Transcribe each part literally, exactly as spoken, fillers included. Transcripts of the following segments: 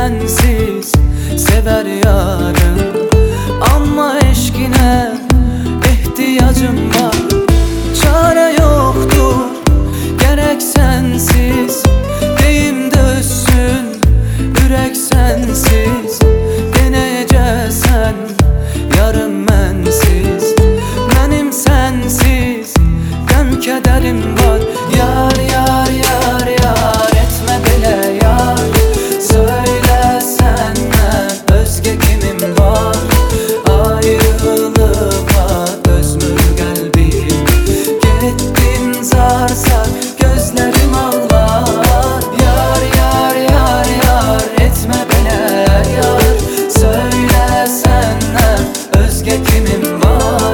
sensiz sever yarım. Ama eşkine ihtiyacım var, çare yoktur gerek sensiz. Deyim dözsün ürek sensiz, deneyeceksen yarım mensiz. Benim sensiz dem kederim var. Yar yar yar yar etme bile yar. Söyle senden özge kimim var? Ayrılığa özmür kalbim. Gittin zar zar gözlerim ağlar. Yar yar yar yar etme bile yar. Söyle senden özge kimim var?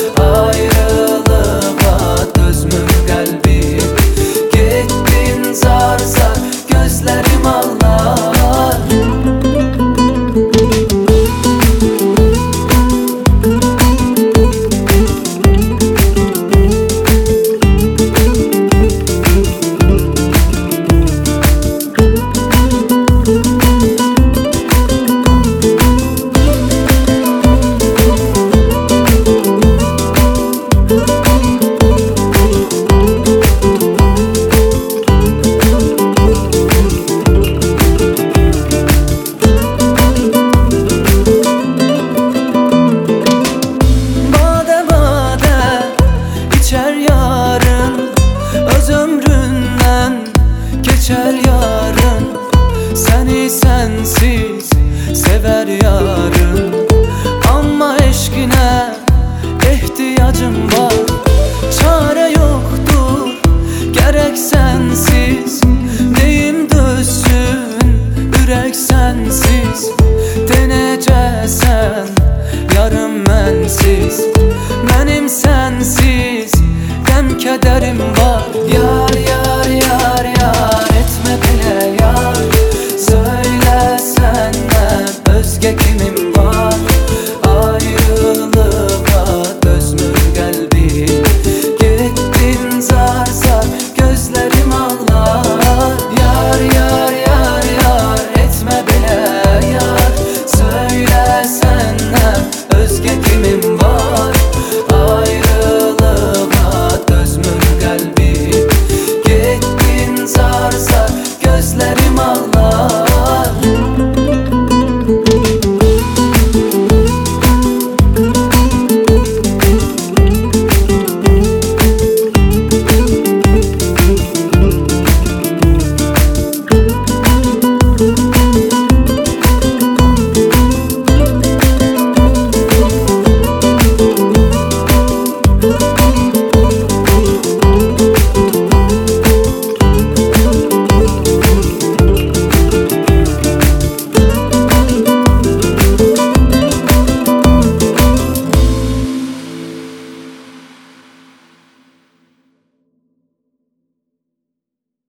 Ayrılığa özmür kalbim. Gittin zar zar gözlerim ağlar. Geçer yarın seni sensiz sever yarım. Ama eşkine ihtiyacım var, çare yoktur gerek sensiz. Deyim dözsün ürek sensiz, deneyeceksen yarım mensiz. Benim sensiz dem kederim var. Yar yar yar yar etme bile yar. Söyle senden özge kimim